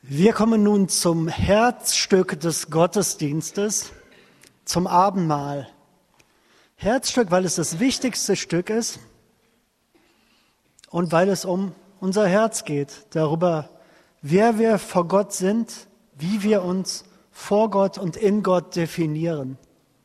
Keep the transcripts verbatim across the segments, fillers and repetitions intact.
Wir kommen nun zum Herzstück des Gottesdienstes, zum Abendmahl. Herzstück, weil es das wichtigste Stück ist und weil es um unser Herz geht, darüber, wer wir vor Gott sind, wie wir uns vor Gott und in Gott definieren.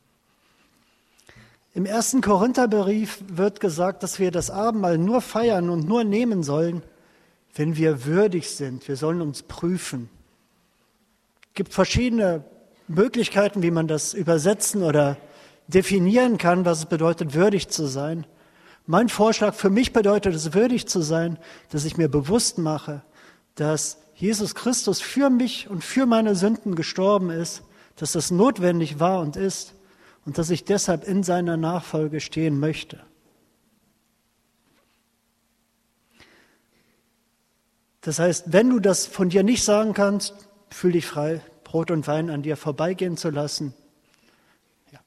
Im ersten Korintherbrief wird gesagt, dass wir das Abendmahl nur feiern und nur nehmen sollen, wenn wir würdig sind. Wir sollen uns prüfen. Es gibt verschiedene Möglichkeiten, wie man das übersetzen oder definieren kann, was es bedeutet, würdig zu sein. Mein Vorschlag für mich bedeutet es, würdig zu sein, dass ich mir bewusst mache, dass Jesus Christus für mich und für meine Sünden gestorben ist, dass das notwendig war und ist und dass ich deshalb in seiner Nachfolge stehen möchte. Das heißt, wenn du das von dir nicht sagen kannst, fühl dich frei, Brot und Wein an dir vorbeigehen zu lassen. Ja.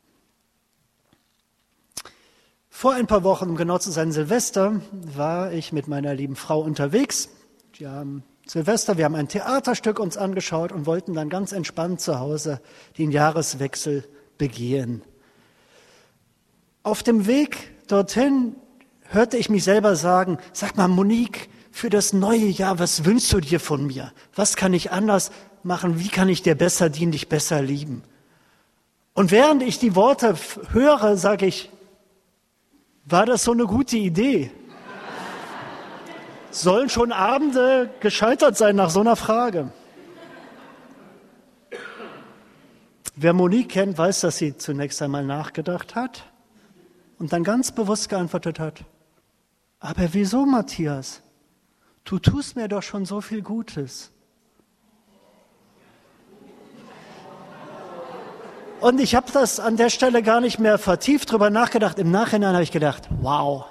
Vor ein paar Wochen, um genau zu sein, Silvester, war ich mit meiner lieben Frau unterwegs. Wir haben Silvester, wir haben ein Theaterstück uns angeschaut und wollten dann ganz entspannt zu Hause den Jahreswechsel begehen. Auf dem Weg dorthin hörte ich mich selber sagen, sag mal Monique, für das neue Jahr, was wünschst du dir von mir? Was kann ich anders machen? Wie kann ich dir besser dienen, dich besser lieben? Und während ich die Worte höre, sage ich, war das so eine gute Idee? Sollen schon Abende gescheitert sein nach so einer Frage? Wer Monique kennt, weiß, dass sie zunächst einmal nachgedacht hat und dann ganz bewusst geantwortet hat, aber wieso, Matthias? Du tust mir doch schon so viel Gutes. Und ich habe das an der Stelle gar nicht mehr vertieft drüber nachgedacht. Im Nachhinein habe ich gedacht, wow.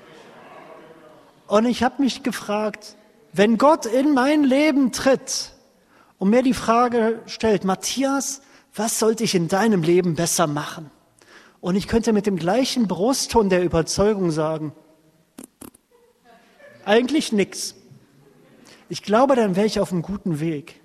Und ich habe mich gefragt, wenn Gott in mein Leben tritt und mir die Frage stellt, Matthias, was sollte ich in deinem Leben besser machen? Und ich könnte mit dem gleichen Brustton der Überzeugung sagen, eigentlich nichts. Ich glaube, dann wäre ich auf einem guten Weg.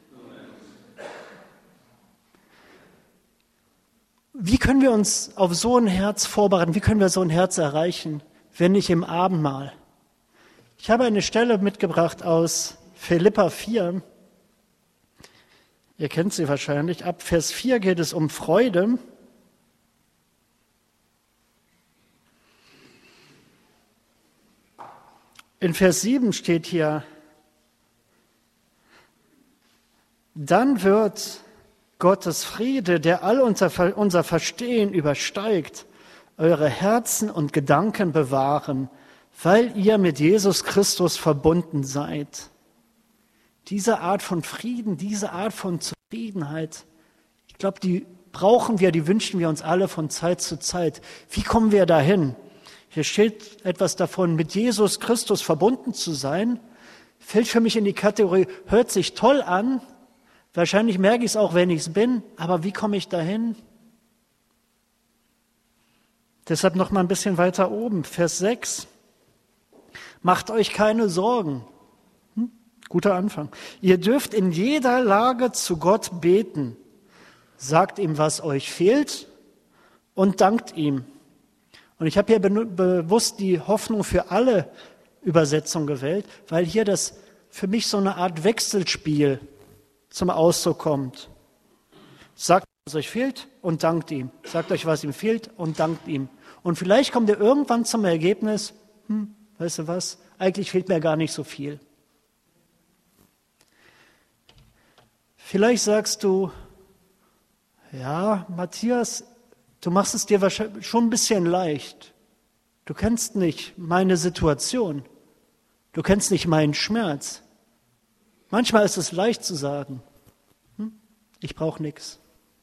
Wie können wir uns auf so ein Herz vorbereiten? Wie können wir so ein Herz erreichen, wenn nicht im Abendmahl? Ich habe eine Stelle mitgebracht aus Philipper vier. Ihr kennt sie wahrscheinlich. Ab Vers vier geht es um Freude. In Vers sieben steht hier, dann wird Gottes Friede, der all unser, unser Verstehen übersteigt, eure Herzen und Gedanken bewahren, weil ihr mit Jesus Christus verbunden seid. Diese Art von Frieden, diese Art von Zufriedenheit, ich glaube, die brauchen wir, die wünschen wir uns alle von Zeit zu Zeit. Wie kommen wir dahin? Hier steht etwas davon, mit Jesus Christus verbunden zu sein, fällt für mich in die Kategorie, hört sich toll an, wahrscheinlich merke ich es auch, wenn ich es bin, aber wie komme ich dahin? Deshalb noch mal ein bisschen weiter oben, Vers sechs. Macht euch keine Sorgen. Hm? Guter Anfang. Ihr dürft in jeder Lage zu Gott beten. Sagt ihm, was euch fehlt und dankt ihm. Und ich habe hier be- bewusst die Hoffnung für alle Übersetzungen gewählt, weil hier das für mich so eine Art Wechselspiel zum Ausdruck kommt. Sagt, was euch fehlt und dankt ihm. Sagt euch, was ihm fehlt und dankt ihm. Und vielleicht kommt ihr irgendwann zum Ergebnis, hm, weißt du was, eigentlich fehlt mir gar nicht so viel. Vielleicht sagst du, ja, Matthias, du machst es dir wahrscheinlich schon ein bisschen leicht. Du kennst nicht meine Situation. Du kennst nicht meinen Schmerz. Manchmal ist es leicht zu sagen, hm, ich brauche nichts.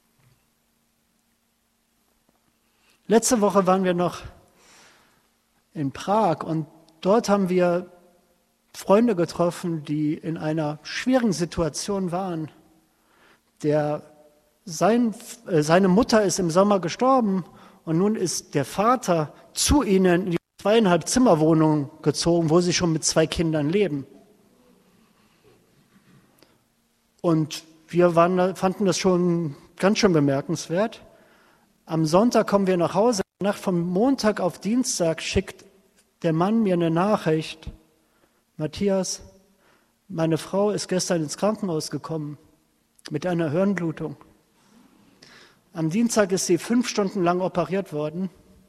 Letzte Woche waren wir noch in Prag und dort haben wir Freunde getroffen, die in einer schwierigen Situation waren. Der, sein, äh, seine Mutter ist im Sommer gestorben und nun ist der Vater zu ihnen in die zweieinhalb Zimmerwohnung gezogen, wo sie schon mit zwei Kindern leben. Und wir waren, fanden das schon ganz schön bemerkenswert. Am Sonntag kommen wir nach Hause. Nacht vom Montag auf Dienstag schickt der Mann mir eine Nachricht. Matthias, meine Frau ist gestern ins Krankenhaus gekommen mit einer Hirnblutung. Am Dienstag ist sie fünf Stunden lang operiert worden.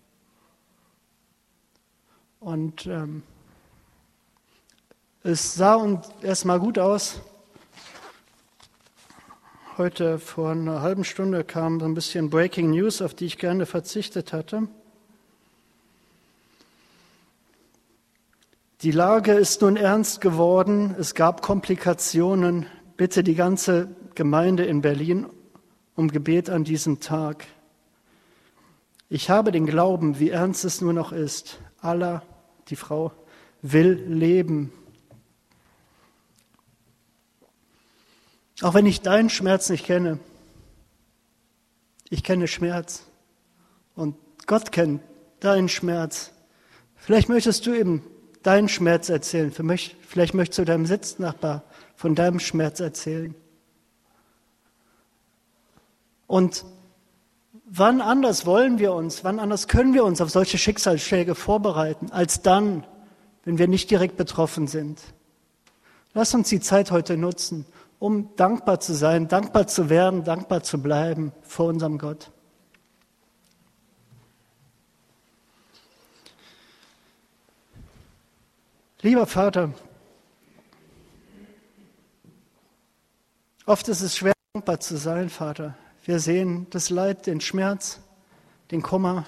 Und ähm, es sah uns erstmal gut aus. Heute vor einer halben Stunde kam so ein bisschen Breaking News, auf die ich gerne verzichtet hatte. Die Lage ist nun ernst geworden. Es gab Komplikationen. Bitte die ganze Gemeinde in Berlin um Gebet an diesem Tag. Ich habe den Glauben, wie ernst es nur noch ist. Allah, die Frau, will leben. Auch wenn ich deinen Schmerz nicht kenne. Ich kenne Schmerz. Und Gott kennt deinen Schmerz. Vielleicht möchtest du eben deinen Schmerz erzählen. Vielleicht möchtest du deinem Sitznachbar von deinem Schmerz erzählen. Und wann anders wollen wir uns, wann anders können wir uns auf solche Schicksalsschläge vorbereiten, als dann, wenn wir nicht direkt betroffen sind. Lass uns die Zeit heute nutzen, um dankbar zu sein, dankbar zu werden, dankbar zu bleiben vor unserem Gott. Lieber Vater, oft ist es schwer, dankbar zu sein, Vater. Wir sehen das Leid, den Schmerz, den Kummer.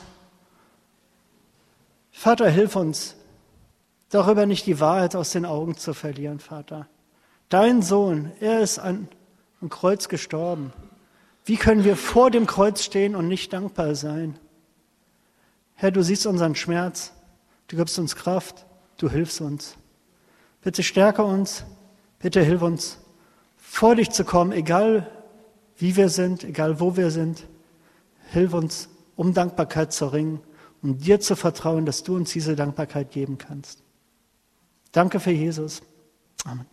Vater, hilf uns, darüber nicht die Wahrheit aus den Augen zu verlieren, Vater. Dein Sohn, er ist an, am Kreuz gestorben. Wie können wir vor dem Kreuz stehen und nicht dankbar sein? Herr, du siehst unseren Schmerz, du gibst uns Kraft, du hilfst uns. Bitte stärke uns, bitte hilf uns, vor dich zu kommen, egal wie wir sind, egal wo wir sind. Hilf uns, um Dankbarkeit zu ringen und dir zu vertrauen, dass du uns diese Dankbarkeit geben kannst. Danke für Jesus. Amen.